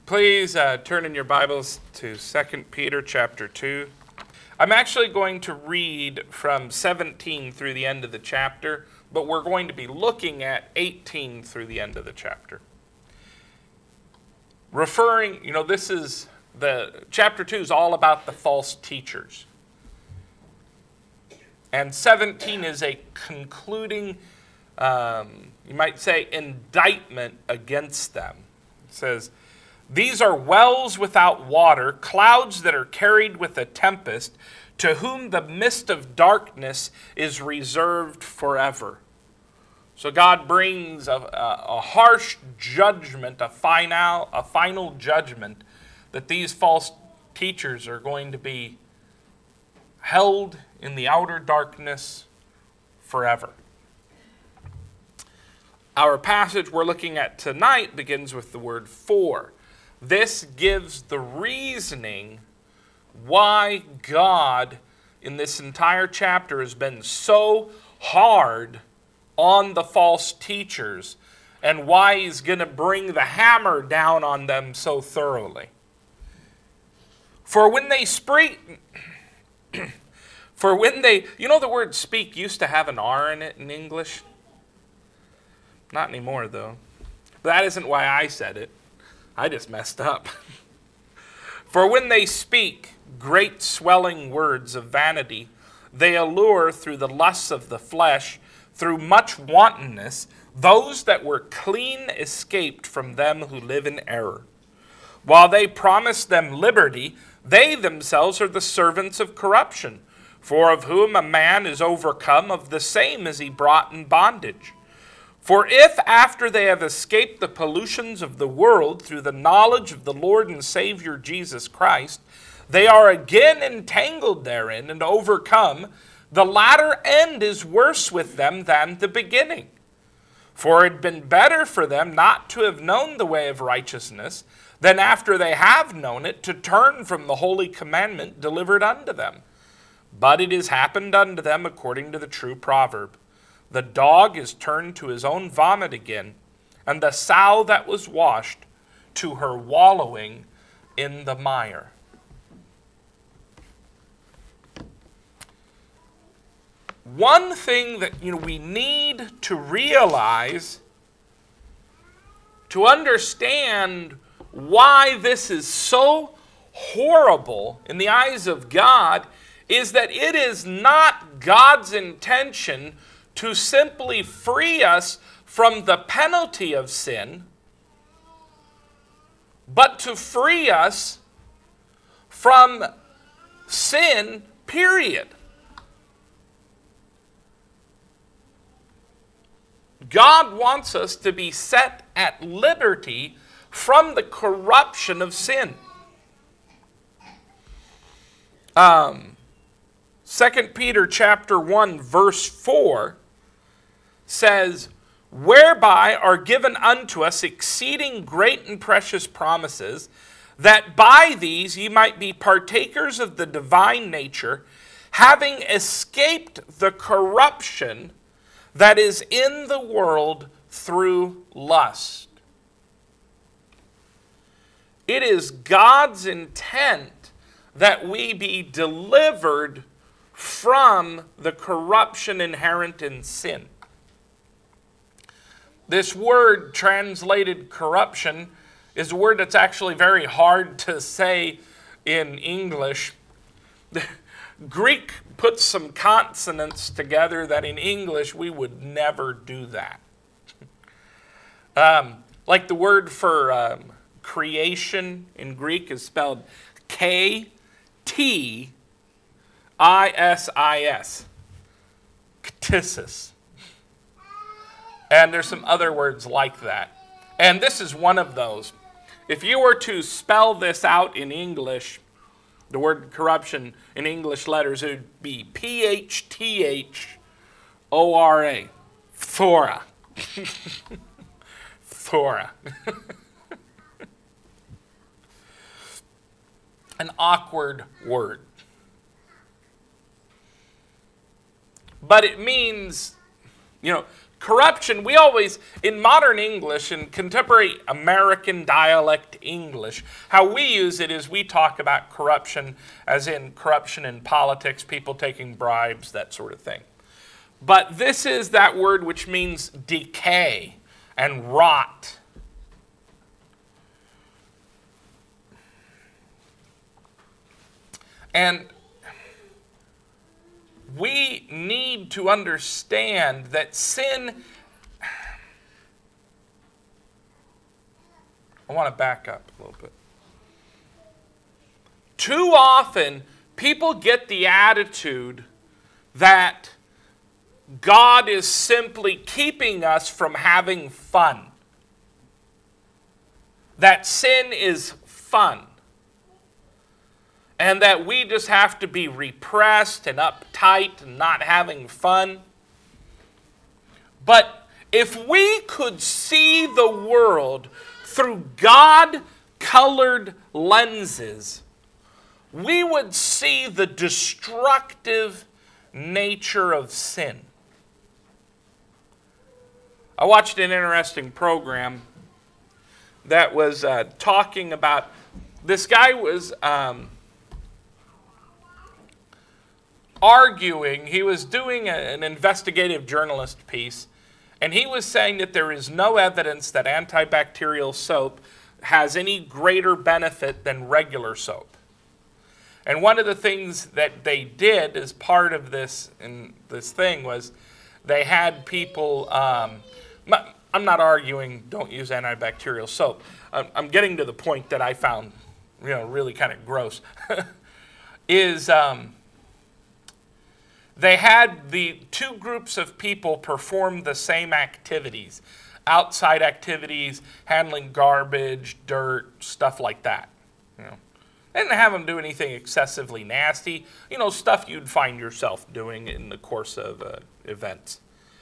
Please turn in your Bibles to 2 Peter chapter 2. I'm actually going to read from 17 through the end of the chapter, but we're going to be looking at 18 through the end of the chapter. This is chapter 2 is all about the false teachers. And 17 is a concluding, you might say, indictment against them. It says, "These are wells without water, clouds that are carried with a tempest, to whom the mist of darkness is reserved forever." So God brings a harsh judgment, a final judgment, that these false teachers are going to be held in the outer darkness forever. Our passage we're looking at tonight begins with the word "for." This gives the reasoning why God in this entire chapter has been so hard on the false teachers and why he's going to bring the hammer down on them so thoroughly. For when they speak, the word speak used to have an R in it in English. Not anymore though. That isn't why I said it. I just messed up. For when they speak great swelling words of vanity, they allure through the lusts of the flesh, through much wantonness, those that were clean escaped from them who live in error. While they promise them liberty, they themselves are the servants of corruption. For of whom a man is overcome, of the same is he brought in bondage. For if after they have escaped the pollutions of the world through the knowledge of the Lord and Savior Jesus Christ, they are again entangled therein and overcome, the latter end is worse with them than the beginning. For it had been better for them not to have known the way of righteousness, than after they have known it to turn from the holy commandment delivered unto them. But it has happened unto them according to the true proverb. The dog is turned to his own vomit again, and the sow that was washed to her wallowing in the mire. One thing that we need to realize to understand why this is so horrible in the eyes of God is that it is not God's intention to simply free us from the penalty of sin, but to free us from sin, period. God wants us to be set at liberty from the corruption of sin. 2 Peter chapter 1 verse 4 says, "Whereby are given unto us exceeding great and precious promises, that by these ye might be partakers of the divine nature, having escaped the corruption that is in the world through lust." It is God's intent that we be delivered from the corruption inherent in sin. This word translated corruption is a word that's actually very hard to say in English. Greek puts some consonants together that in English we would never do that. Like the word for creation in Greek is spelled K-T-I-S-I-S. Ktisis. And there's some other words like that. And this is one of those. If you were to spell this out in English, the word corruption in English letters, it would be P-H-T-H-O-R-A. Thora. Thora. An awkward word. But it means, corruption, we always, in modern English, in contemporary American dialect English, how we use it is we talk about corruption as in corruption in politics, people taking bribes, that sort of thing. But this is that word which means decay and rot. And we need to understand that sin... I want to back up a little bit. Too often, people get the attitude that God is simply keeping us from having fun. That sin is fun. And that we just have to be repressed and uptight and not having fun. But if we could see the world through God-colored lenses, we would see the destructive nature of sin. I watched an interesting program that was talking about, this guy was arguing, he was doing an investigative journalist piece, and he was saying that there is no evidence that antibacterial soap has any greater benefit than regular soap. And one of the things that they did as part of this thing was they had people, I'm not arguing don't use antibacterial soap. I'm getting to the point that I found really kind of gross, is they had the two groups of people perform the same activities, outside activities, handling garbage, dirt, stuff like that. They didn't have them do anything excessively nasty, stuff you'd find yourself doing in the course of events.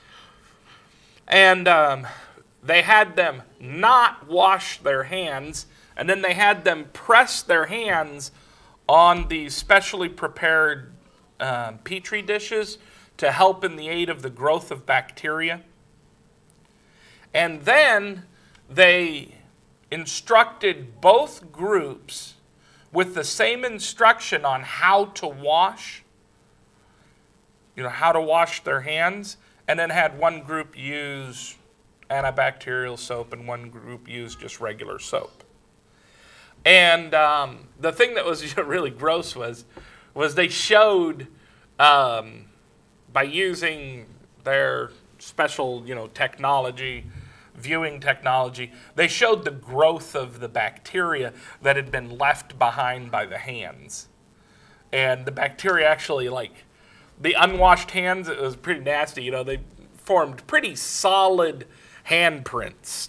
And they had them not wash their hands, and then they had them press their hands on these specially prepared Petri dishes to help in the aid of the growth of bacteria. And then they instructed both groups with the same instruction on how to wash, how to wash their hands, and then had one group use antibacterial soap and one group use just regular soap. And the thing that was really gross was they showed, by using their special, technology, viewing technology, they showed the growth of the bacteria that had been left behind by the hands. And the bacteria actually, the unwashed hands, it was pretty nasty, they formed pretty solid handprints,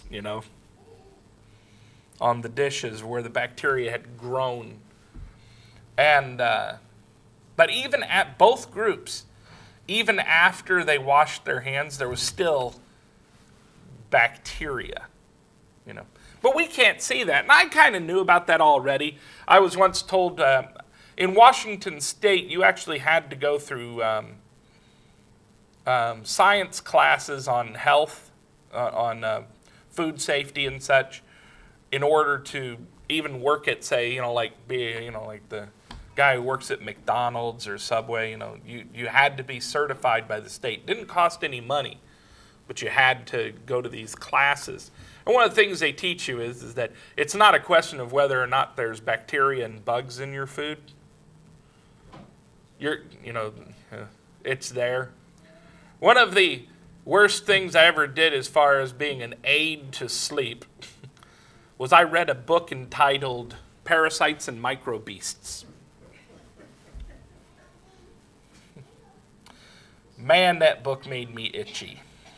on the dishes where the bacteria had grown. And, but even at both groups, even after they washed their hands, there was still bacteria, But we can't see that. And I kind of knew about that already. I was once told in Washington State, you actually had to go through science classes on health, on food safety and such, in order to even work at, say, like the guy who works at McDonald's or Subway, you had to be certified by the state. Didn't cost any money, but you had to go to these classes. And one of the things they teach you is that it's not a question of whether or not there's bacteria and bugs in your food. It's there. One of the worst things I ever did as far as being an aid to sleep was I read a book entitled Parasites and Microbeasts. Man, that book made me itchy.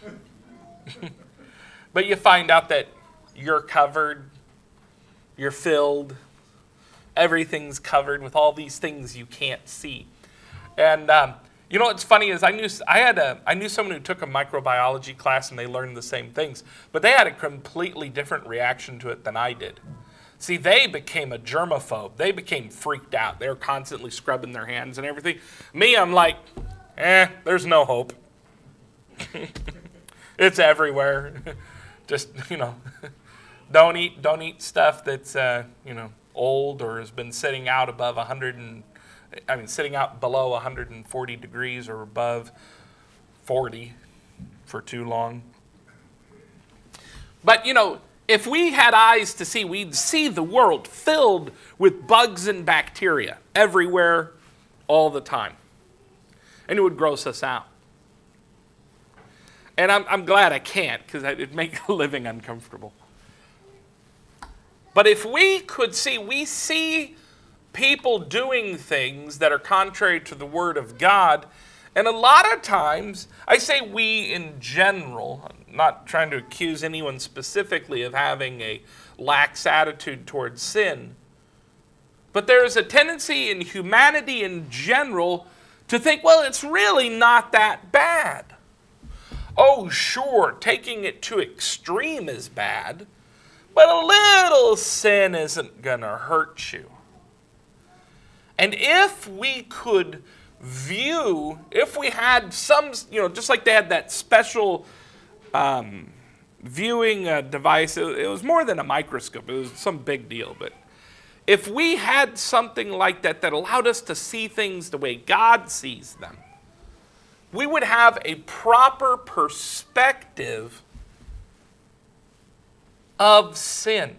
But you find out that you're covered, you're filled, everything's covered with all these things you can't see. And what's funny is I knew someone who took a microbiology class and they learned the same things, but they had a completely different reaction to it than I did. See, they became a germaphobe. They became freaked out. They were constantly scrubbing their hands and everything. Me, I'm like, there's no hope. It's everywhere. Just, don't eat stuff that's, old or has been sitting out above sitting out below 140 degrees or above 40 for too long. But, if we had eyes to see, we'd see the world filled with bugs and bacteria everywhere, all the time. And it would gross us out. And I'm glad I can't, because it'd make living uncomfortable. But if we could see, we see people doing things that are contrary to the Word of God. And a lot of times, I say we in general, I'm not trying to accuse anyone specifically of having a lax attitude towards sin. But there is a tendency in humanity in general to think, well, it's really not that bad. Oh, sure, taking it to extreme is bad, but a little sin isn't going to hurt you. And if we could view, if we had some, just like they had that special viewing device, it was more than a microscope, it was some big deal, but if we had something like that that allowed us to see things the way God sees them, we would have a proper perspective of sin.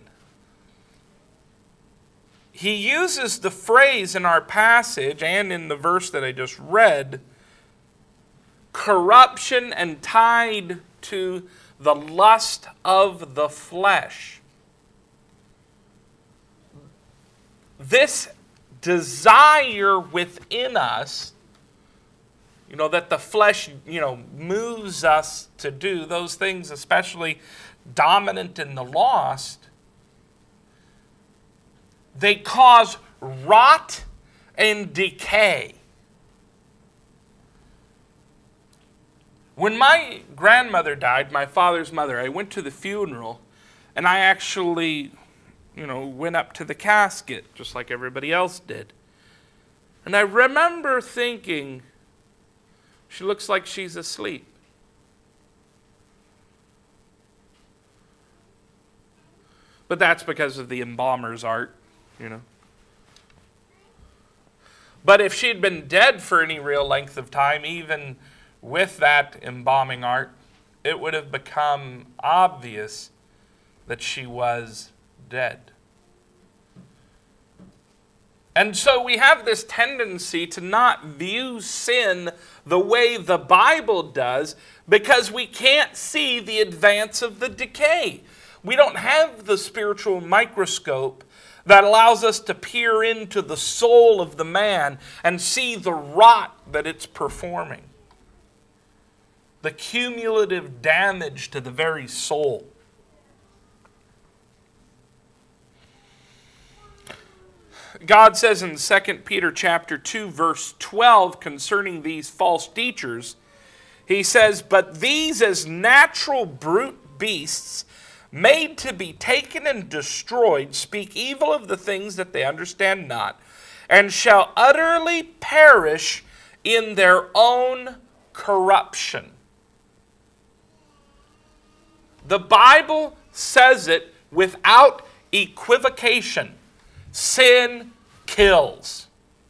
He uses the phrase in our passage and in the verse that I just read, corruption and tied to the lust of the flesh. This desire within us, that the flesh, moves us to do those things, especially dominant in the lost, they cause rot and decay. When my grandmother died, my father's mother, I went to the funeral, and I actually, went up to the casket, just like everybody else did. And I remember thinking, she looks like she's asleep. But that's because of the embalmer's art, But if she'd been dead for any real length of time, even with that embalming art, it would have become obvious that she was dead. And so we have this tendency to not view sin the way the Bible does because we can't see the advance of the decay. We don't have the spiritual microscope that allows us to peer into the soul of the man and see the rot that it's performing. The cumulative damage to the very soul. God says in 2 Peter chapter 2, verse 12, concerning these false teachers, he says, "But these as natural brute beasts, made to be taken and destroyed, speak evil of the things that they understand not, and shall utterly perish in their own corruption." The Bible says it without equivocation. Sin kills.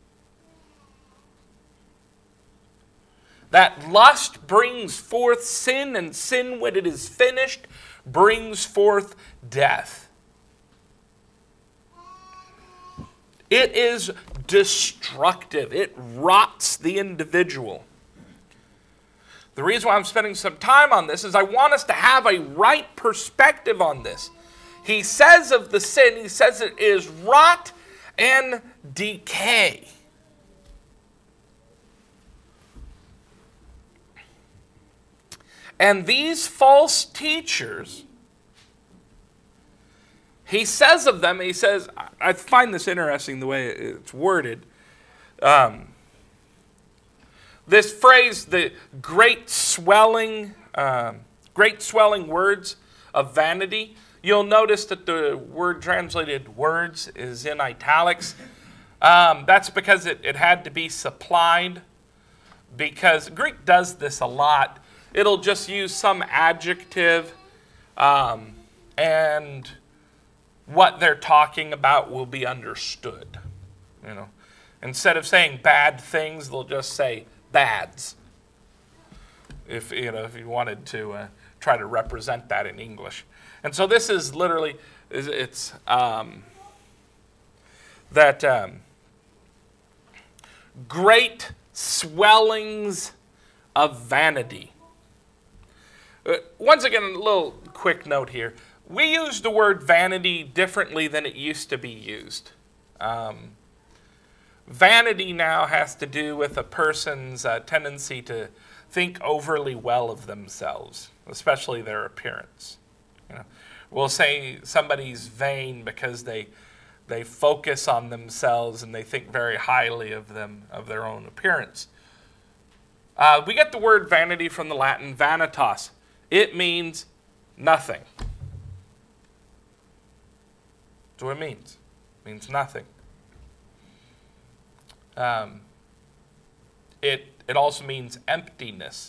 That lust brings forth sin, and sin, when it is finished, brings forth death. It is destructive. It rots the individual. The reason why I'm spending some time on this is I want us to have a right perspective on this. He says of the sin, he says it is rot and decay. And these false teachers, he says of them, I find this interesting the way it's worded. This phrase, the great swelling words of vanity, you'll notice that the word translated words is in italics. That's because it had to be supplied, because Greek does this a lot. it'll just use some adjective, and what they're talking about will be understood. Instead of saying bad things, they'll just say bads. If you wanted to try to represent that in English. And so this is literally, it's that great swellings of vanity. Once again, a little quick note here. We use the word vanity differently than it used to be used. Vanity now has to do with a person's tendency to think overly well of themselves, especially their appearance. We'll say somebody's vain because they focus on themselves and they think very highly of their own appearance. We get the word vanity from the Latin vanitas. It means nothing. That's what it means. It means nothing. It also means emptiness.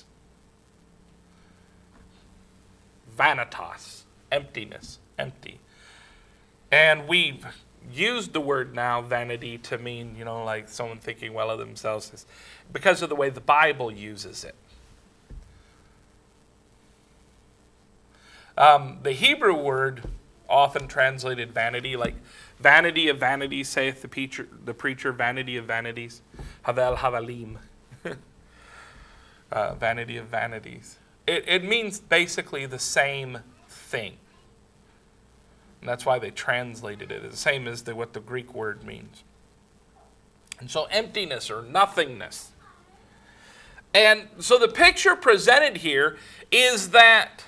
Vanitas, emptiness, empty. And we've used the word now, vanity, to mean, like someone thinking well of themselves, because of the way the Bible uses it. The Hebrew word often translated vanity, like vanity of vanities, saith the preacher, vanity of vanities, havel havalim. Vanity of vanities. It means basically the same thing. And that's why they translated it. It's the same as what the Greek word means. And so emptiness or nothingness. And so the picture presented here is that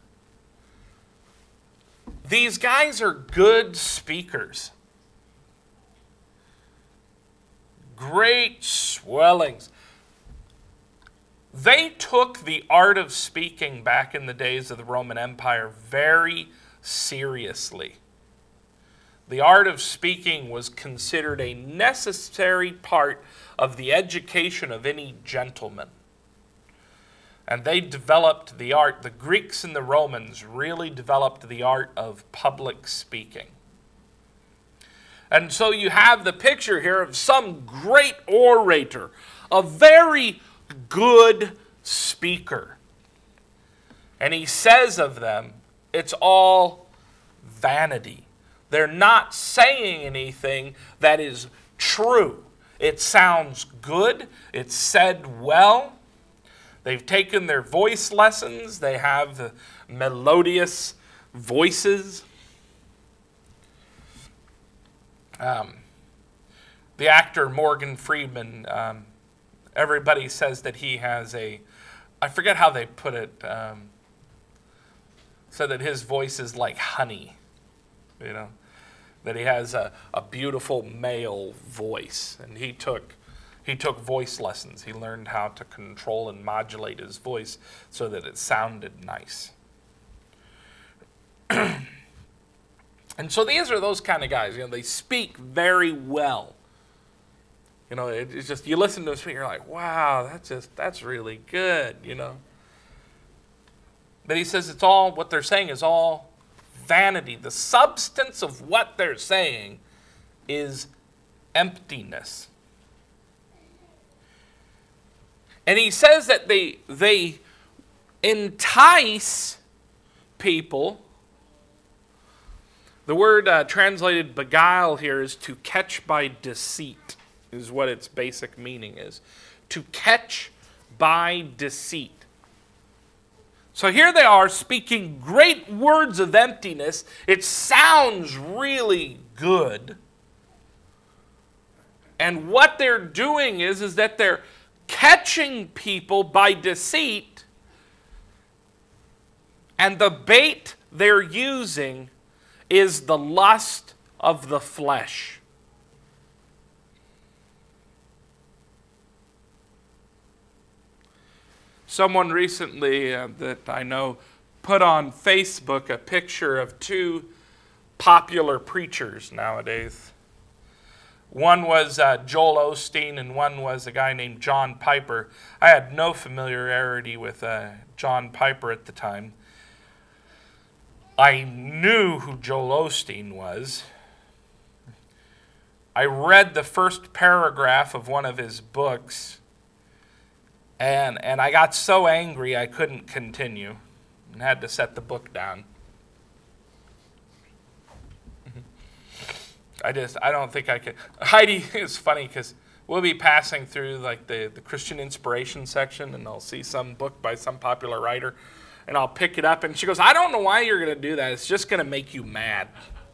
these guys are good speakers. Great swellings. They took the art of speaking back in the days of the Roman Empire very seriously. The art of speaking was considered a necessary part of the education of any gentleman. And they developed the art, the Greeks and the Romans really developed the art of public speaking. And so you have the picture here of some great orator, a very good speaker. And he says of them, it's all vanity. They're not saying anything that is true. It sounds good. It's said well. They've taken their voice lessons. They have the melodious voices. The actor Morgan Freeman, everybody says that he has I forget how they put it, said that his voice is like honey, that he has a beautiful male voice, and he took voice lessons. He learned how to control and modulate his voice so that it sounded nice. And so these are those kind of guys. They speak very well. It's just, you listen to them speak, you're like, wow, that's really good, But he says it's all, what they're saying is all vanity. The substance of what they're saying is emptiness. And he says that they entice people. The word translated beguile here is to catch by deceit, is what its basic meaning is. To catch by deceit. So here they are speaking great words of emptiness. It sounds really good. And what they're doing is that they're catching people by deceit, and the bait they're using is the lust of the flesh. Someone recently that I know put on Facebook a picture of two popular preachers nowadays. One was Joel Osteen, and one was a guy named John Piper. I had no familiarity with John Piper at the time. I knew who Joel Osteen was. I read the first paragraph of one of his books, and I got so angry I couldn't continue and had to set the book down. I don't think I could. Heidi is funny because we'll be passing through like the Christian inspiration section, and I'll see some book by some popular writer, and I'll pick it up, and she goes, "I don't know why you're going to do that. It's just going to make you mad."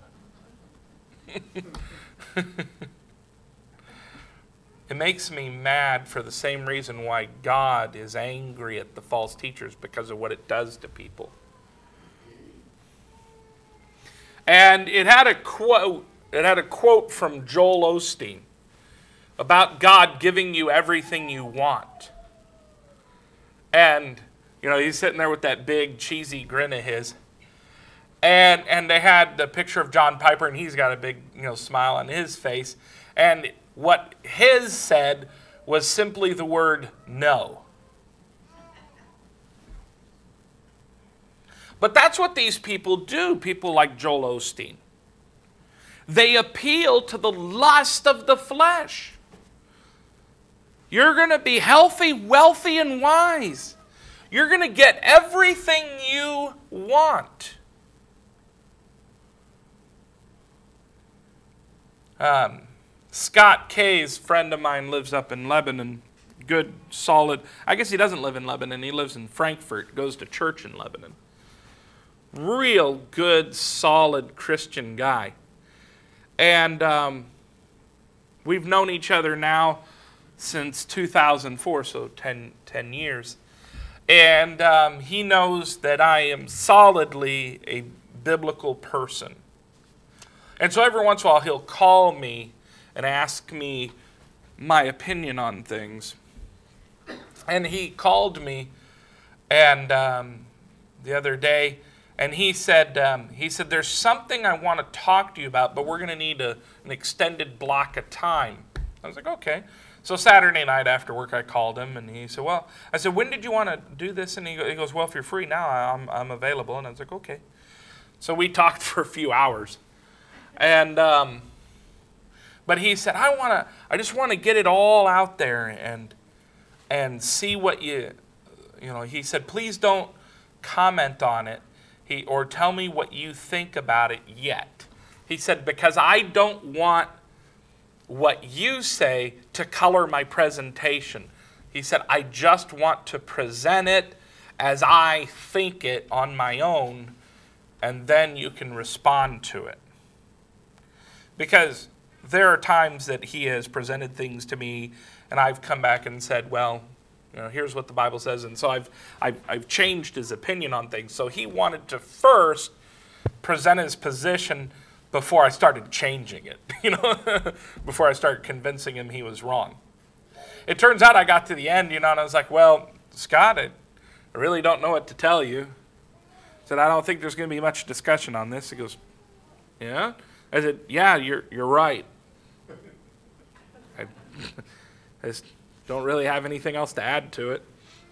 It makes me mad for the same reason why God is angry at the false teachers, because of what it does to people. And it had a quote from Joel Osteen about God giving you everything you want. And, he's sitting there with that big cheesy grin of his. And they had the picture of John Piper, and he's got a big, smile on his face. And what his said was simply the word no. But that's what these people do, people like Joel Osteen. They appeal to the lust of the flesh. You're going to be healthy, wealthy, and wise. You're going to get everything you want. Scott Kay's friend of mine lives up in Lebanon. Good, solid. I guess he doesn't live in Lebanon. He lives in Frankfurt, goes to church in Lebanon. Real good, solid Christian guy. And we've known each other now since 2004, so 10 years. And he knows that I am solidly a biblical person. And so every once in a while he'll call me and ask me my opinion on things. And he called me and the other day, and he said, there's something I want to talk to you about, but we're going to need an extended block of time. I was like, okay. So Saturday night after work, I called him, and he said, well, I said, when did you want to do this? And he goes, well, if you're free now, I'm available. And I was like, okay. So we talked for a few hours. And but he said, I just want to get it all out there and see what he said, please don't comment on it or tell me what you think about it yet. He said, because I don't want what you say to color my presentation. He said, I just want to present it as I think it on my own, and then you can respond to it. Because there are times that he has presented things to me, and I've come back and said, well, here's what the Bible says. And so I've changed his opinion on things. So he wanted to first present his position before I started changing it, before I started convincing him he was wrong. It turns out I got to the end, and I was like, well, Scott, I really don't know what to tell you. I said, I don't think there's going to be much discussion on this. He goes, yeah? I said, yeah, you're right. I just don't really have anything else to add to it.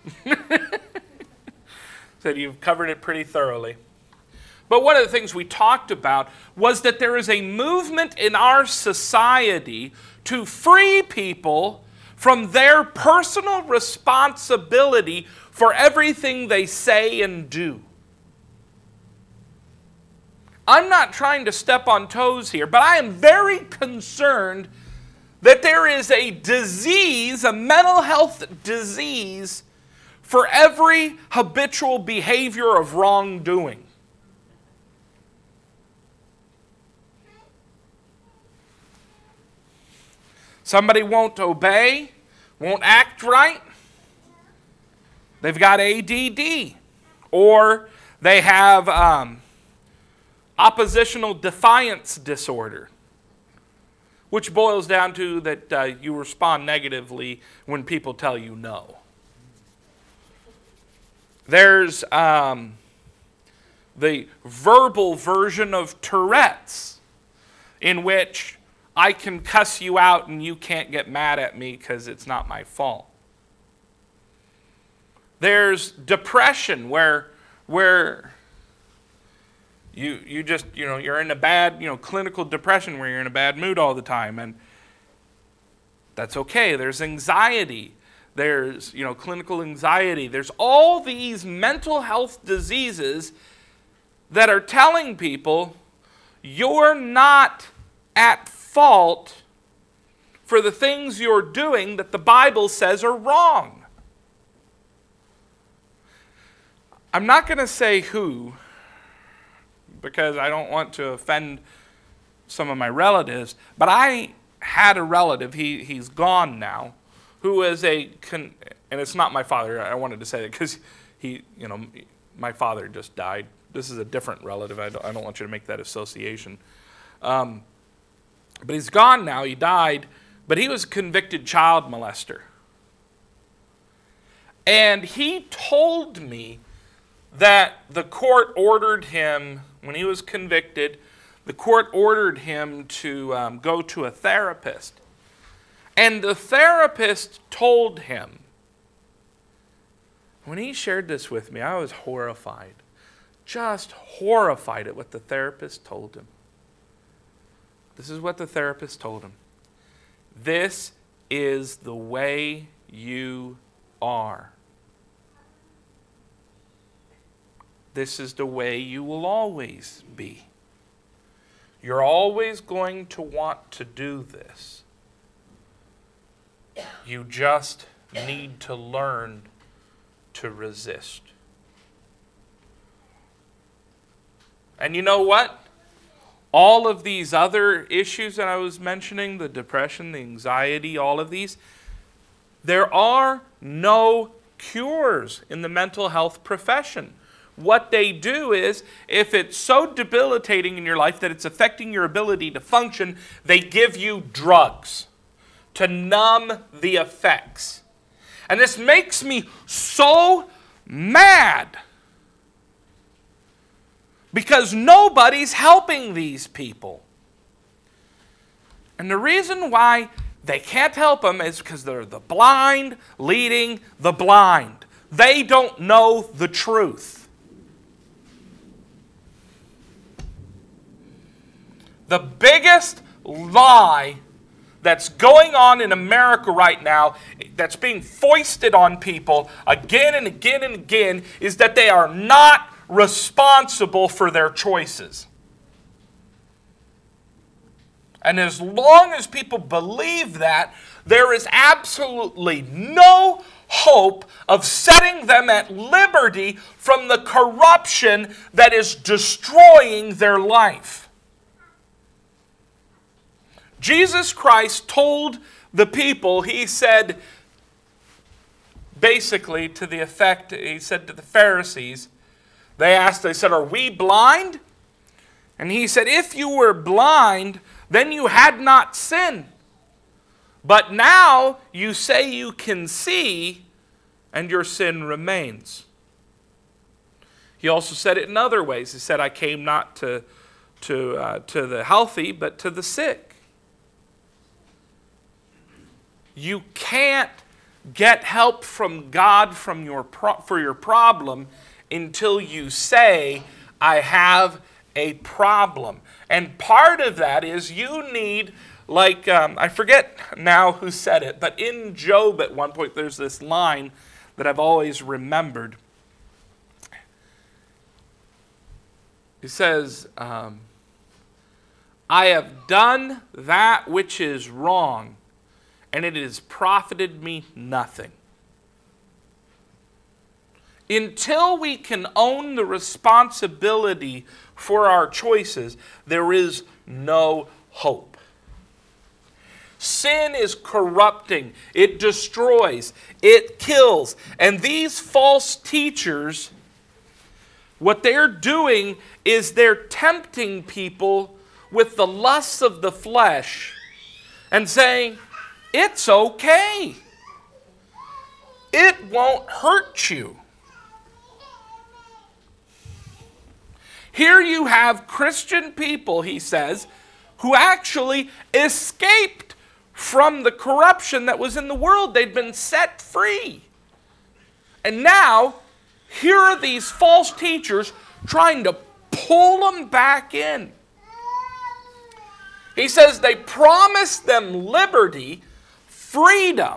Said, you've covered it pretty thoroughly. But one of the things we talked about was that there is a movement in our society to free people from their personal responsibility for everything they say and do. I'm not trying to step on toes here, but I am very concerned that there is a disease, a mental health disease, for every habitual behavior of wrongdoing. Somebody won't obey, won't act right. They've got ADD. Or they have oppositional defiance disorder, which boils down to that you respond negatively when people tell you no. There's the verbal version of Tourette's, in which I can cuss you out and you can't get mad at me because it's not my fault. There's depression where you just, you're in a bad, clinical depression where you're in a bad mood all the time, and that's okay. There's anxiety. There's, clinical anxiety. There's all these mental health diseases that are telling people you're not at fault for the things you're doing that the Bible says are wrong. I'm not going to say who, because I don't want to offend some of my relatives, but I had a relative, he's gone now, who is and it's not my father. I wanted to say that because my father just died. This is a different relative. I don't want you to make that association. But he's gone now. He died, but he was a convicted child molester. And he told me that the court ordered him, when he was convicted, the court ordered him to go to a therapist. And the therapist told him, when he shared this with me, I was horrified. Just horrified at what the therapist told him. This is what the therapist told him. This is the way you are. This is the way you will always be. You're always going to want to do this. You just need to learn to resist. And you know what? All of these other issues that I was mentioning, the depression, the anxiety, all of these, there are no cures in the mental health profession. What they do is, if it's so debilitating in your life that it's affecting your ability to function, they give you drugs to numb the effects. And this makes me so mad because nobody's helping these people. And the reason why they can't help them is because they're the blind leading the blind. They don't know the truth. The biggest lie that's going on in America right now, that's being foisted on people again and again and again, is that they are not responsible for their choices. And as long as people believe that, there is absolutely no hope of setting them at liberty from the corruption that is destroying their life. Jesus Christ told the people, he said, basically to the effect, he said to the Pharisees, they said, are we blind? And he said, if you were blind, then you had not sinned. But now you say you can see, and your sin remains. He also said it in other ways. He said, I came not to the healthy, but to the sick. You can't get help from God for your problem until you say, I have a problem. And part of that is you need, I forget now who said it, but in Job at one point there's this line that I've always remembered. He says, I have done that which is wrong, and it has profited me nothing. Until we can own the responsibility for our choices, there is no hope. Sin is corrupting. It destroys. It kills. And these false teachers, what they're doing is they're tempting people with the lusts of the flesh and saying, it's okay. It won't hurt you. Here you have Christian people, he says, who actually escaped from the corruption that was in the world. They'd been set free. And now, here are these false teachers trying to pull them back in. He says they promised them liberty, freedom.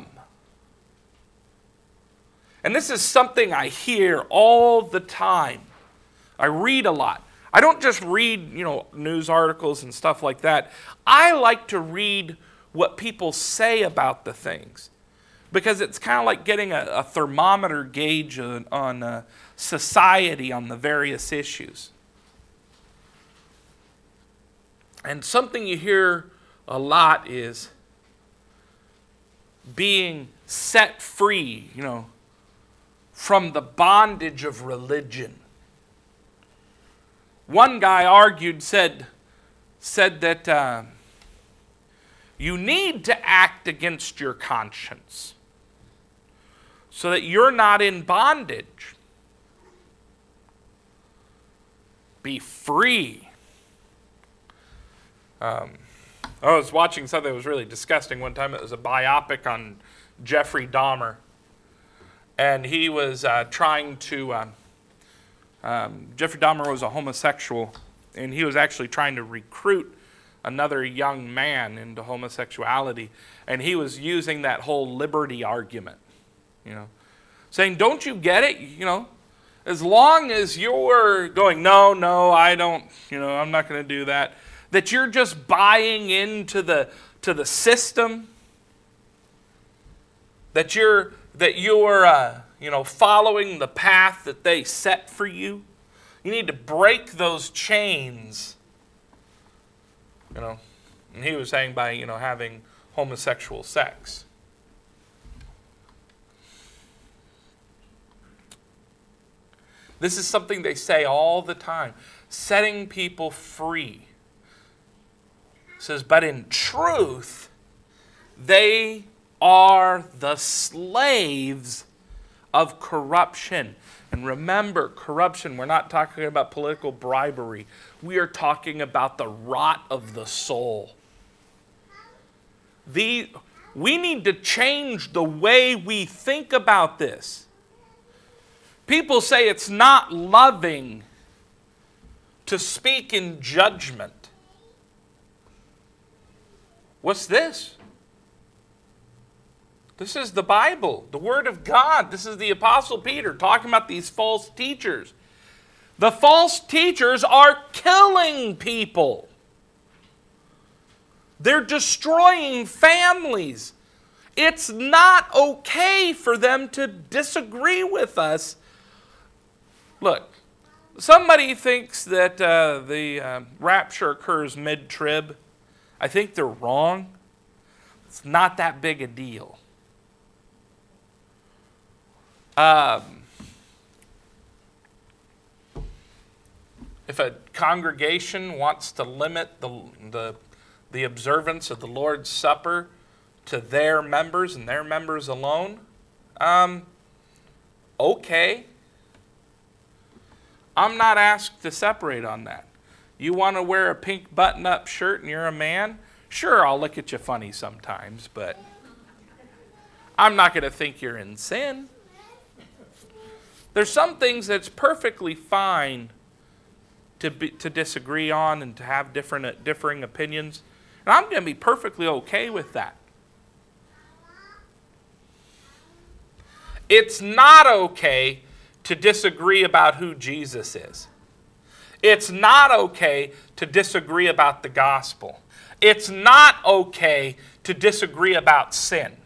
And this is something I hear all the time. I read a lot. I don't just read, news articles and stuff like that. I like to read what people say about the things, because it's kind of like getting a thermometer gauge on society on the various issues. And something you hear a lot is being set free, from the bondage of religion. One guy said that you need to act against your conscience so that you're not in bondage. Be free. I was watching something that was really disgusting one time. It was a biopic on Jeffrey Dahmer. And he was trying to... Jeffrey Dahmer was a homosexual, and he was actually trying to recruit another young man into homosexuality. And he was using that whole liberty argument, saying, don't you get it? As long as you're going, no, I don't, I'm not going to do that, that you're just buying into the system, that you're following the path that they set for you. You need to break those chains. And he was saying by, having homosexual sex. This is something they say all the time. Setting people free. It says, but in truth, they are the slaves of corruption. And remember, corruption, we're not talking about political bribery. We are talking about the rot of the soul. We need to change the way we think about this. People say it's not loving to speak in judgment. What's this? This is the Bible, the Word of God. This is the Apostle Peter talking about these false teachers. The false teachers are killing people. They're destroying families. It's not okay for them to disagree with us. Look, somebody thinks that the rapture occurs mid-trib. I think they're wrong. It's not that big a deal. If a congregation wants to limit the observance of the Lord's Supper to their members and their members alone, okay. I'm not asked to separate on that. You want to wear a pink button-up shirt and you're a man? Sure, I'll look at you funny sometimes, but I'm not going to think you're in sin. There's some things that's perfectly fine to disagree on and to have differing opinions. And I'm going to be perfectly okay with that. It's not okay to disagree about who Jesus is. It's not okay to disagree about the gospel. It's not okay to disagree about sin.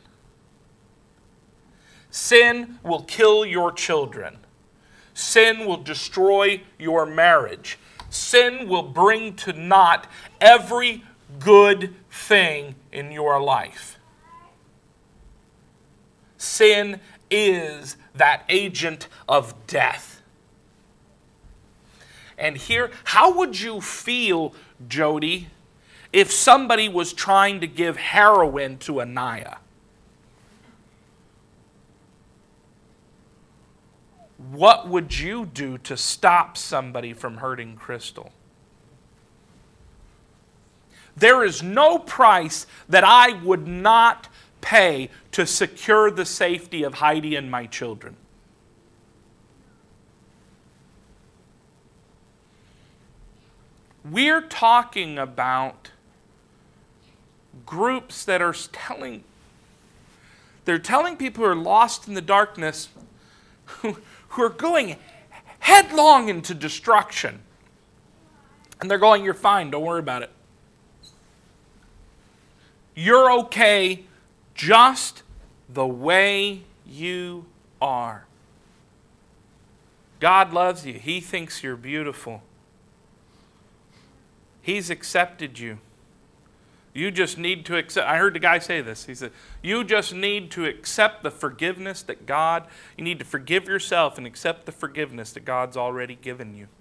Sin will kill your children. Sin will destroy your marriage. Sin will bring to naught every good thing in your life. Sin is that agent of death. And here, how would you feel, Jody, if somebody was trying to give heroin to Anaya? What would you do to stop somebody from hurting Crystal? There is no price that I would not pay to secure the safety of Heidi and my children. We're talking about groups that are telling people who are lost in the darkness, who are going headlong into destruction. And they're going, you're fine, don't worry about it. You're okay just the way you are. God loves you. He thinks you're beautiful. He's accepted you. You just need to accept. I heard the guy say this. He said, you just need to accept the forgiveness that you need to forgive yourself and accept the forgiveness that God's already given you.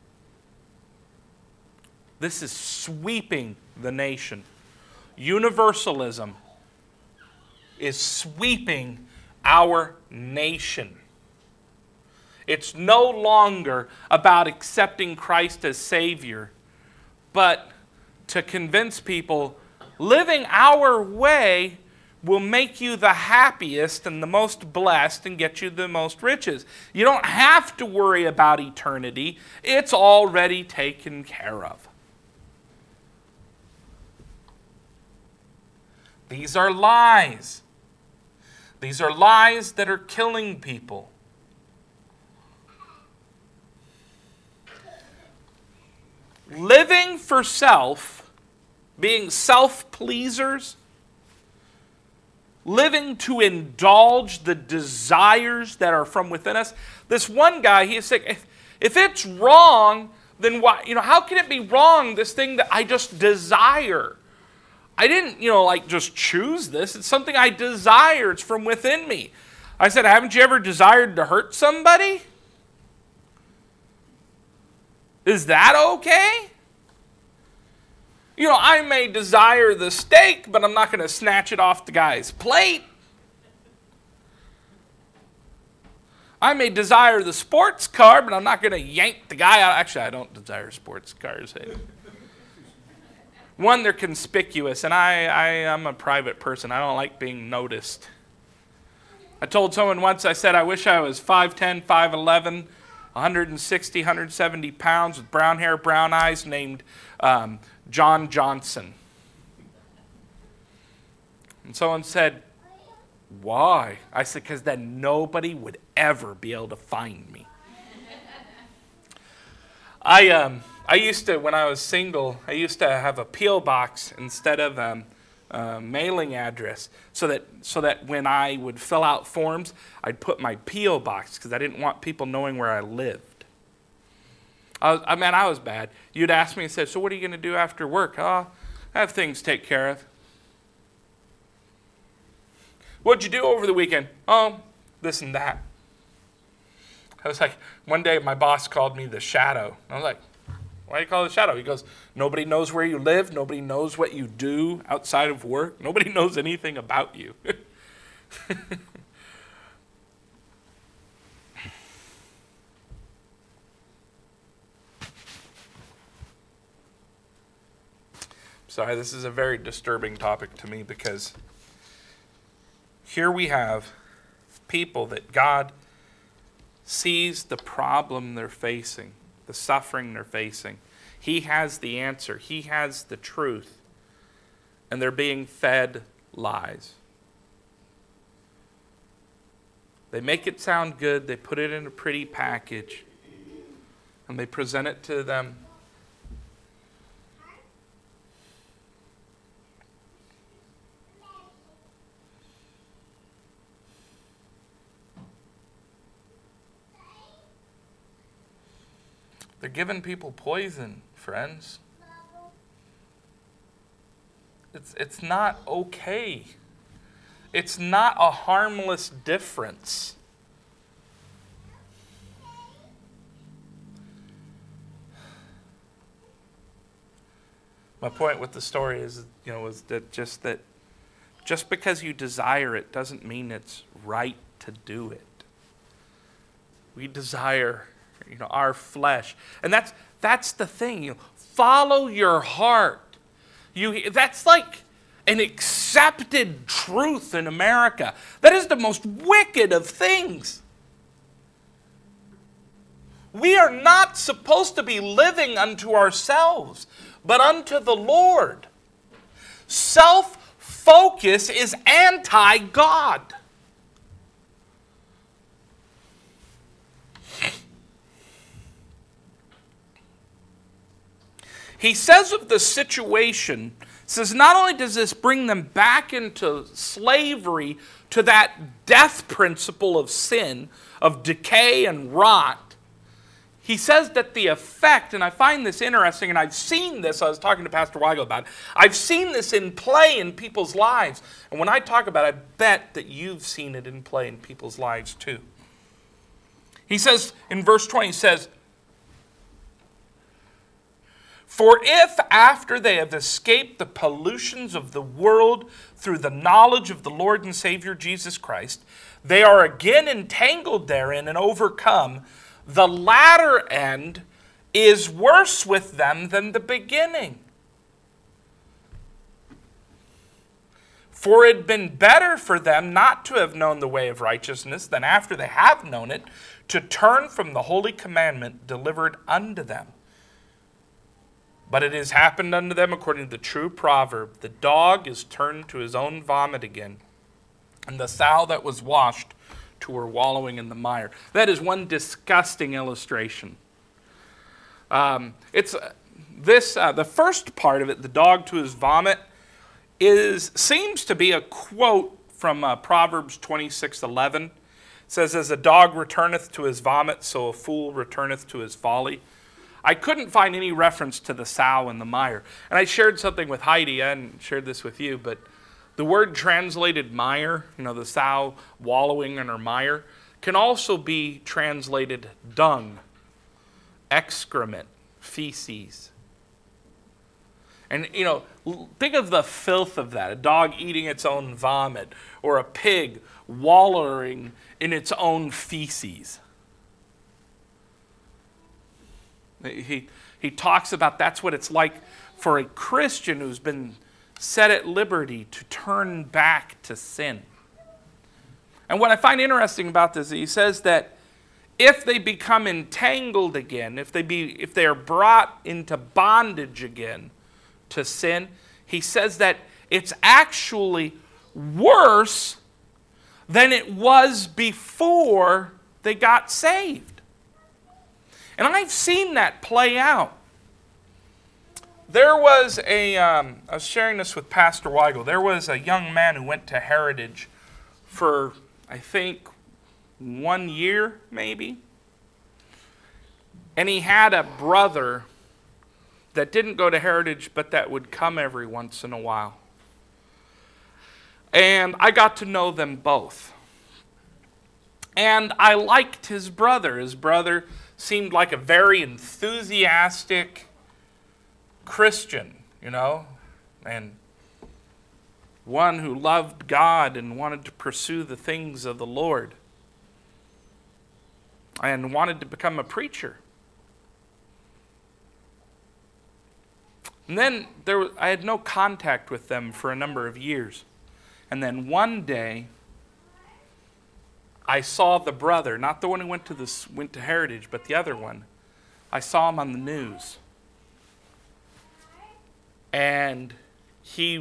This is sweeping the nation. Universalism is sweeping our nation. It's no longer about accepting Christ as Savior, but to convince people living our way will make you the happiest and the most blessed and get you the most riches. You don't have to worry about eternity. It's already taken care of. These are lies. These are lies that are killing people. Living for self, being self-pleasers, living to indulge the desires that are from within us. This one guy, he said, if it's wrong, then why? How can it be wrong, this thing that I just desire? I didn't, just choose this. It's something I desire. It's from within me. I said, haven't you ever desired to hurt somebody? Is that okay? I may desire the steak, but I'm not going to snatch it off the guy's plate. I may desire the sports car, but I'm not going to yank the guy out. Actually, I don't desire sports cars. One, they're conspicuous, and I'm a private person. I don't like being noticed. I told someone once, I said, I wish I was 5'10", 5'11", 160, 170 pounds with brown hair, brown eyes, named John Johnson. And someone said, why? I said, because then nobody would ever be able to find me. I used to, when I was single, I used to have a P.O. box instead of mailing address, so that when I would fill out forms, I'd put my P.O. box because I didn't want people knowing where I lived. I was bad. You'd ask me and say, so what are you going to do after work? I have things to take care of. What'd you do over the weekend? Oh, this and that. I was like, one day my boss called me the shadow. I was like, why do you call it a shadow? He goes, nobody knows where you live. Nobody knows what you do outside of work. Nobody knows anything about you. Sorry, this is a very disturbing topic to me because here we have people that God sees the problem they're facing, the suffering they're facing. He has the answer. He has the truth. And they're being fed lies. They make it sound good. They put it in a pretty package. And they present it to them. They're giving people poison, friends. It's not okay. It's not a harmless difference. My point with the story is that just because you desire it doesn't mean it's right to do it. We desire our flesh. And that's the thing. Follow your heart. That's like an accepted truth in America. That is the most wicked of things. We are not supposed to be living unto ourselves, but unto the Lord. Self-focus is anti-God. He says of the situation, says not only does this bring them back into slavery to that death principle of sin, of decay and rot, he says that the effect, and I find this interesting, and I've seen this, I was talking to Pastor Weigel about it, I've seen this in play in people's lives. And when I talk about it, I bet that you've seen it in play in people's lives too. He says, in verse 20, he says, "For if after they have escaped the pollutions of the world through the knowledge of the Lord and Savior Jesus Christ, they are again entangled therein and overcome, the latter end is worse with them than the beginning. For it had been better for them not to have known the way of righteousness than after they have known it, to turn from the holy commandment delivered unto them. But it has happened unto them according to the true proverb, the dog is turned to his own vomit again, and the sow that was washed to her wallowing in the mire." That is one disgusting illustration. The first part of it, the dog to his vomit, seems to be a quote from Proverbs 26:11. It says, "As a dog returneth to his vomit, so a fool returneth to his folly." I couldn't find any reference to the sow in the mire. And I shared something with Heidi, I hadn't shared this with you, but the word translated mire, the sow wallowing in her mire, can also be translated dung, excrement, feces. And, think of the filth of that, a dog eating its own vomit, or a pig wallowing in its own feces. He talks about that's what it's like for a Christian who's been set at liberty to turn back to sin. And what I find interesting about this, he says that if they become entangled again, if they are brought into bondage again to sin, he says that it's actually worse than it was before they got saved. And I've seen that play out. There was I was sharing this with Pastor Weigel. There was a young man who went to Heritage for, I think, 1 year, maybe. And he had a brother that didn't go to Heritage, but that would come every once in a while. And I got to know them both. And I liked his brother. His brother seemed like a very enthusiastic Christian, and one who loved God and wanted to pursue the things of the Lord and wanted to become a preacher. And then I had no contact with them for a number of years. And then one day, I saw the brother, not the one who went to Heritage, but the other one. I saw him on the news. And he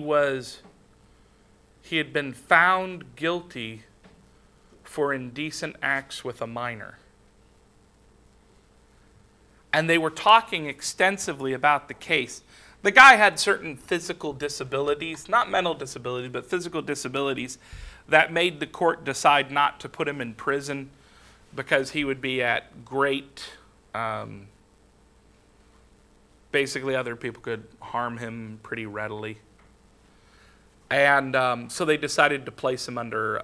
had been found guilty for indecent acts with a minor. And they were talking extensively about the case. The guy had certain physical disabilities, not mental disabilities, but physical disabilities that made the court decide not to put him in prison because he would be at great, basically other people could harm him pretty readily. And so they decided to place him under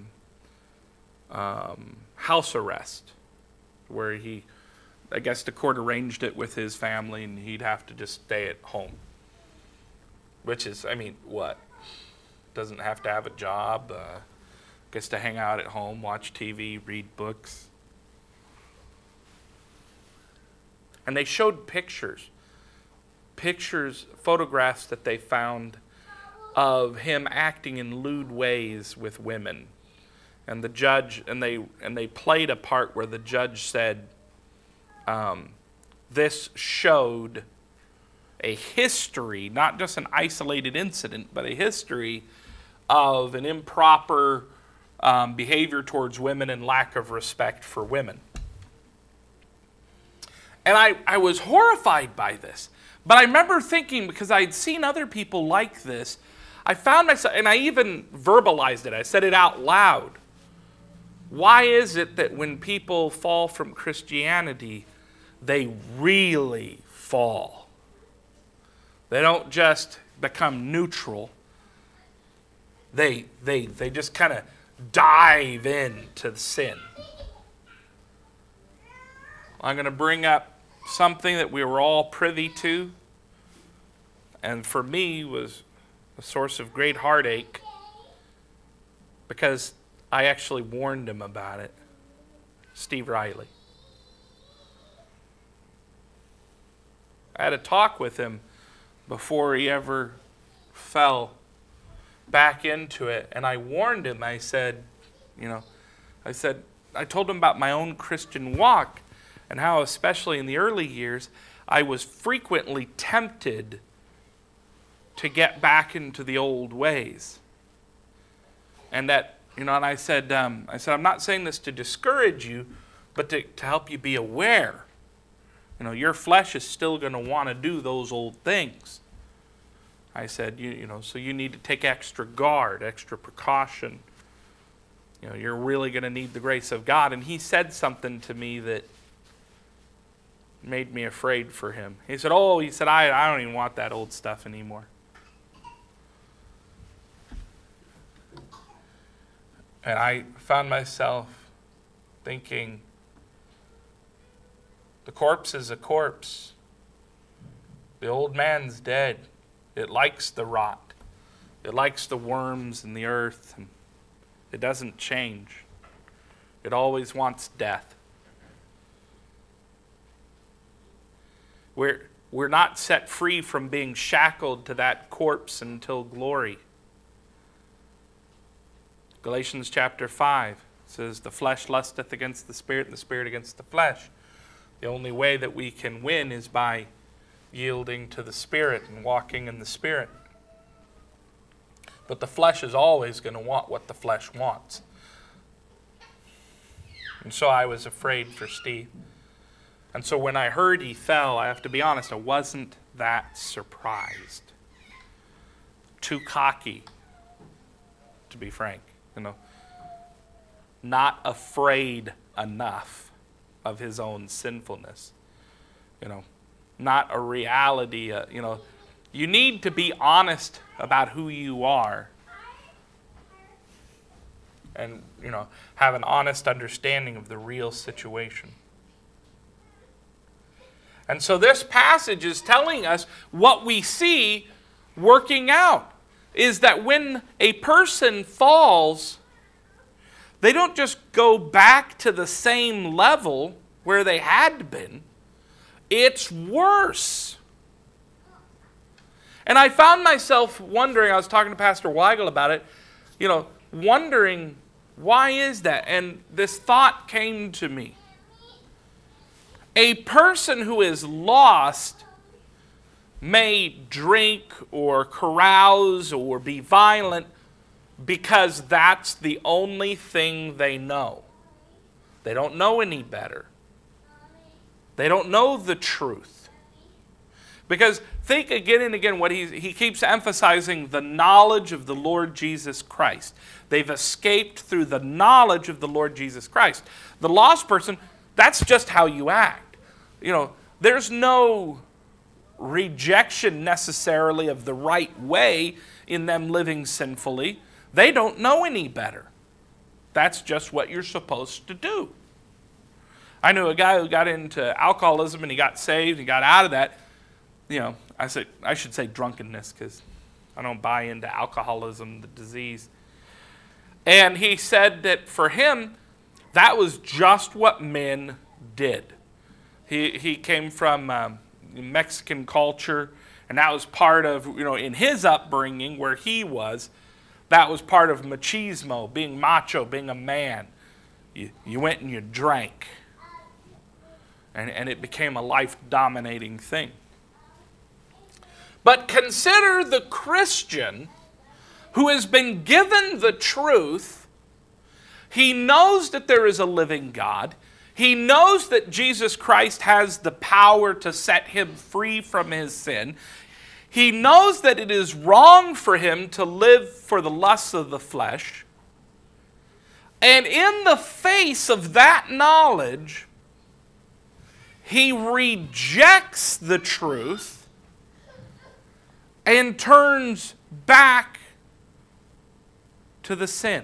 house arrest, where I guess the court arranged it with his family and he'd have to just stay at home. Which is, what? Doesn't have to have a job, gets to hang out at home, watch TV, read books. And they showed pictures photographs that they found of him acting in lewd ways with women. And the judge, and they played a part where the judge said, this showed a history, not just an isolated incident, but a history of an improper behavior towards women and lack of respect for women. And I was horrified by this. But I remember thinking, because I'd seen other people like this, I found myself, and I even verbalized it, I said it out loud. Why is it that when people fall from Christianity, they really fall? They don't just become neutral. They just kind of dive into sin. I'm going to bring up something that we were all privy to, and for me was a source of great heartache, because I actually warned him about it. Steve Riley. I had a talk with him before he ever fell back into it, and I warned him. I said, I told him about my own Christian walk, and how, especially in the early years, I was frequently tempted to get back into the old ways. And that, and I said, I'm not saying this to discourage you, but to help you be aware. Your flesh is still going to want to do those old things. I said, so you need to take extra guard, extra precaution. You're really going to need the grace of God. And he said something to me that made me afraid for him. He said, I don't even want that old stuff anymore. And I found myself thinking, the corpse is a corpse. The old man's dead. It likes the rot. It likes the worms and the earth. And it doesn't change. It always wants death. We're not set free from being shackled to that corpse until glory. Galatians chapter 5 says, the flesh lusteth against the spirit, and the spirit against the flesh. The only way that we can win is by yielding to the Spirit and walking in the Spirit. But the flesh is always going to want what the flesh wants. And so I was afraid for Steve. And so when I heard he fell, I have to be honest, I wasn't that surprised. Too cocky, to be frank. Not afraid enough of his own sinfulness. Not a reality. You need to be honest about who you are. And, have an honest understanding of the real situation. And so this passage is telling us what we see working out. Is that when a person falls, they don't just go back to the same level where they had been. It's worse. And I found myself wondering, I was talking to Pastor Weigel about it, wondering, why is that? And this thought came to me. A person who is lost may drink or carouse or be violent because that's the only thing they know. They don't know any better. They don't know the truth. Because think again and again what he keeps emphasizing, the knowledge of the Lord Jesus Christ. They've escaped through the knowledge of the Lord Jesus Christ. The lost person, that's just how you act. There's no rejection necessarily of the right way in them living sinfully. They don't know any better. That's just what you're supposed to do. I knew a guy who got into alcoholism and he got saved, he got out of that. I should say drunkenness because I don't buy into alcoholism, the disease. And he said that for him, that was just what men did. He came from Mexican culture, And that was part of, in his upbringing where he was, that was part of machismo, being macho, being a man. You went and you drank. And it became a life-dominating thing. But consider the Christian who has been given the truth. He knows that there is a living God. He knows that Jesus Christ has the power to set him free from his sin. He knows that it is wrong for him to live for the lusts of the flesh. And in the face of that knowledge, he rejects the truth and turns back to the sin.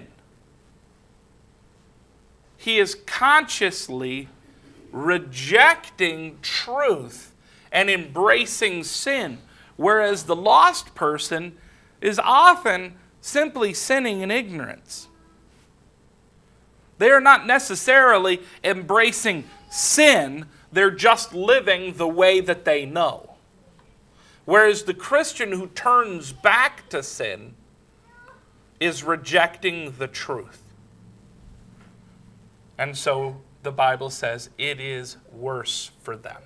He is consciously rejecting truth and embracing sin, whereas the lost person is often simply sinning in ignorance. They are not necessarily embracing sin, they're just living the way that they know. Whereas the Christian who turns back to sin is rejecting the truth. And so the Bible says it is worse for them.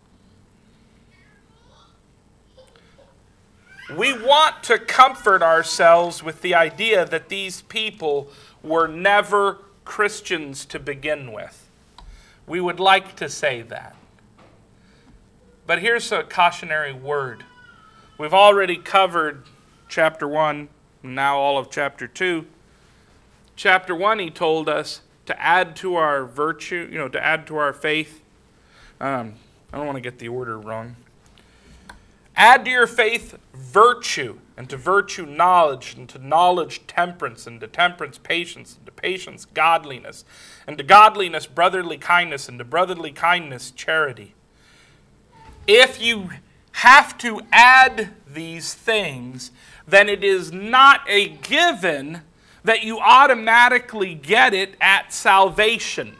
We want to comfort ourselves with the idea that these people were never Christians to begin with. We would like to say that. But here's a cautionary word. We've already covered chapter 1, and now all of chapter 2. Chapter 1, he told us to add to our virtue, to add to our faith. I don't want to get the order wrong. Add to your faith virtue, and to virtue knowledge, and to knowledge temperance, and to temperance patience, and to patience godliness, and to godliness brotherly kindness, and to brotherly kindness charity. If you have to add these things, then it is not a given that you automatically get it at salvation.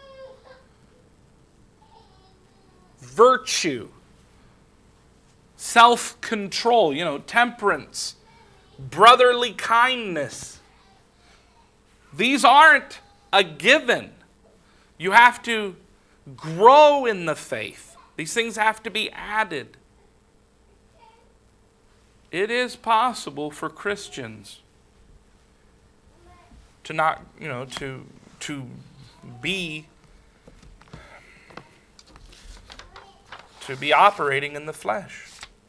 Virtue, self-control, temperance, brotherly kindness. These aren't a given. You have to grow in the faith. These things have to be added. It is possible for Christians to not, to be operating in the flesh.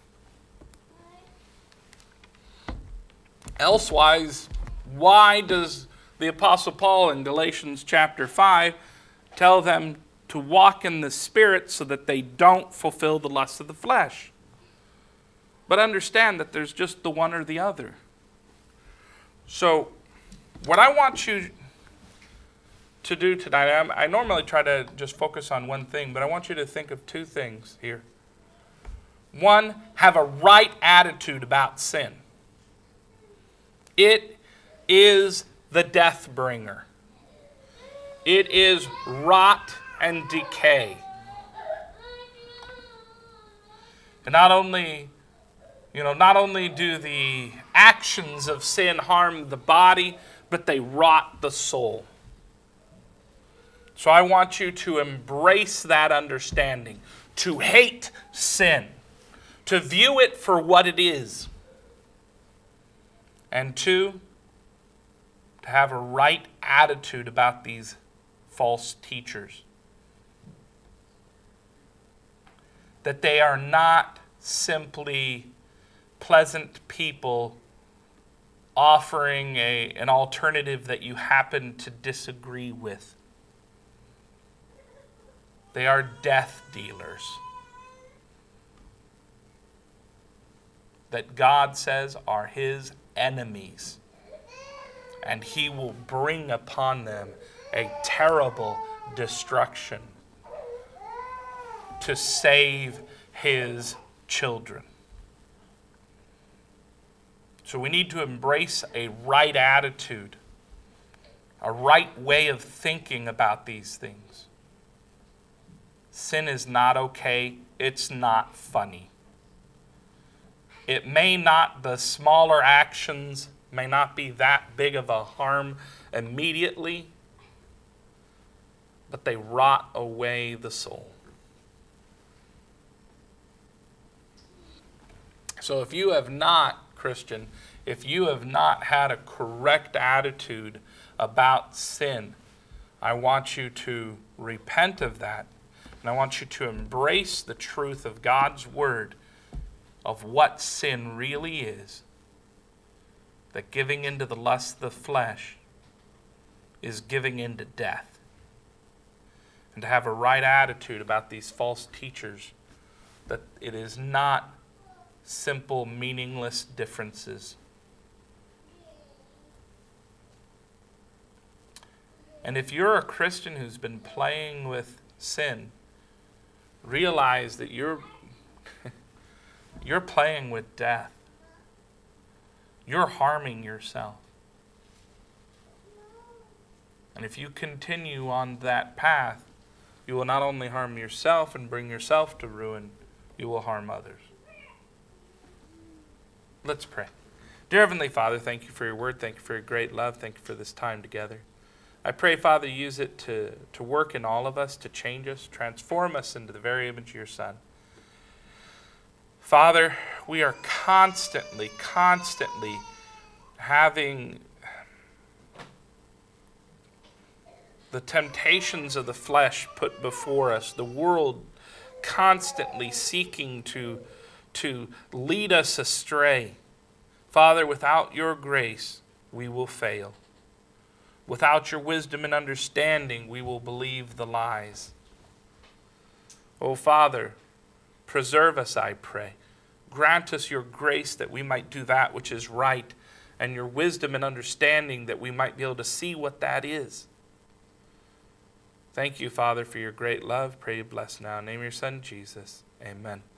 Elsewise, why does the Apostle Paul in Galatians chapter 5 tell them to walk in the Spirit so that they don't fulfill the lusts of the flesh? But understand that there's just the one or the other. So, what I want you to do tonight, I normally try to just focus on one thing, but I want you to think of two things here. One, have a right attitude about sin. It is the death bringer. It is rot and decay. And not only do the actions of sin harm the body, but they rot the soul. So I want you to embrace that understanding, to hate sin, to view it for what it is. And two, to have a right attitude about these false teachers. That they are not simply pleasant people offering an alternative that you happen to disagree with. They are death dealers. That God says are his enemies. And he will bring upon them a terrible destruction to save his children. So we need to embrace a right attitude, a right way of thinking about these things. Sin is not okay. It's not funny. The smaller actions may not be that big of a harm immediately, but they rot away the soul. So if you have not, Christian, if you have not had a correct attitude about sin, I want you to repent of that, and I want you to embrace the truth of God's word of what sin really is. That giving into the lust of the flesh is giving into death. And to have a right attitude about these false teachers, that it is not simple, meaningless differences. And if you're a Christian who's been playing with sin, realize that you're playing with death. You're harming yourself. And if you continue on that path, you will not only harm yourself and bring yourself to ruin, you will harm others. Let's pray. Dear Heavenly Father, thank you for your word. Thank you for your great love. Thank you for this time together. I pray, Father, use it to work in all of us, to change us, transform us into the very image of your Son. Father, we are constantly having the temptations of the flesh put before us, the world constantly seeking to lead us astray. Father, without your grace, we will fail. Without your wisdom and understanding, we will believe the lies. Oh, Father, preserve us, I pray. Grant us your grace that we might do that which is right, and your wisdom and understanding that we might be able to see what that is. Thank you, Father, for your great love. Pray you bless now. In the name of your Son, Jesus. Amen.